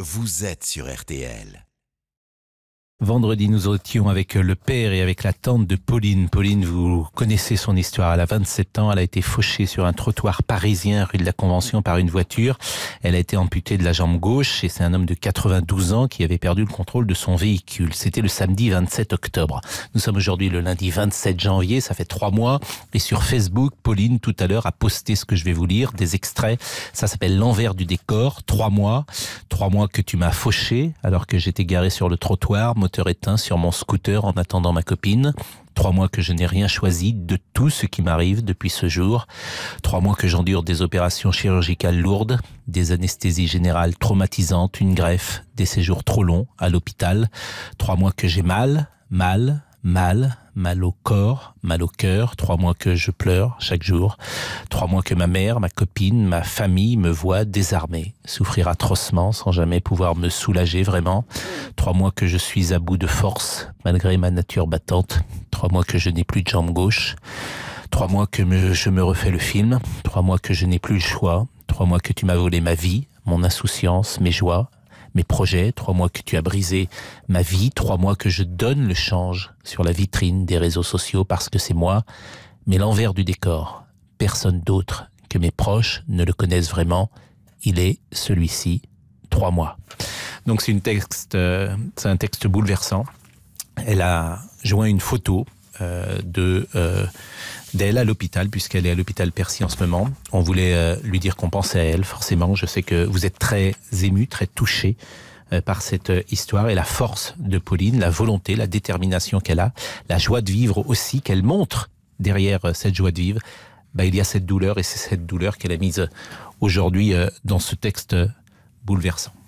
vous êtes sur RTL. Vendredi, nous étions avec le père et avec la tante de Pauline. Pauline, vous connaissez son histoire. Elle a 27 ans. Elle a été fauchée sur un trottoir parisien, rue de la Convention, par une voiture. Elle a été amputée de la jambe gauche et c'est un homme de 92 ans qui avait perdu le contrôle de son véhicule. C'était le samedi 27 octobre. Nous sommes aujourd'hui le lundi 27 janvier. Ça fait 3 mois. Et sur Facebook, Pauline, tout à l'heure, a posté ce que je vais vous lire, des extraits. Ça s'appelle l'envers du décor. 3 mois. 3 mois que tu m'as fauché alors que j'étais garé sur le trottoir, moteur éteint sur mon scooter en attendant ma copine. 3 mois que je n'ai rien choisi de tout ce qui m'arrive depuis ce jour. 3 mois que j'endure des opérations chirurgicales lourdes, des anesthésies générales traumatisantes, une greffe, des séjours trop longs à l'hôpital. 3 mois que j'ai mal au corps, mal au cœur. 3 mois que je pleure chaque jour. 3 mois que ma mère, ma copine, ma famille me voient désarmé, souffrir atrocement sans jamais pouvoir me soulager vraiment. 3 mois que je suis à bout de force malgré ma nature battante. 3 mois que je n'ai plus de jambe gauche. 3 mois que je me refais le film. 3 mois que je n'ai plus le choix. 3 mois que tu m'as volé ma vie, mon insouciance, mes joies, mes projets. 3 mois que tu as brisé ma vie. 3 mois que je donne le change sur la vitrine des réseaux sociaux parce que c'est moi. Mais l'envers du décor, personne d'autre que mes proches ne le connaissent vraiment. Il est celui-ci, 3 mois. Donc c'est un texte bouleversant. Elle a joint une photo d'elle à l'hôpital, puisqu'elle est à l'hôpital Percy en ce moment. On voulait lui dire qu'on pensait à elle, forcément. Je sais que vous êtes très ému, très touché par cette histoire et la force de Pauline, la volonté, la détermination qu'elle a, la joie de vivre aussi qu'elle montre derrière cette joie de vivre. Il y a cette douleur et c'est cette douleur qu'elle a mise aujourd'hui dans ce texte bouleversant.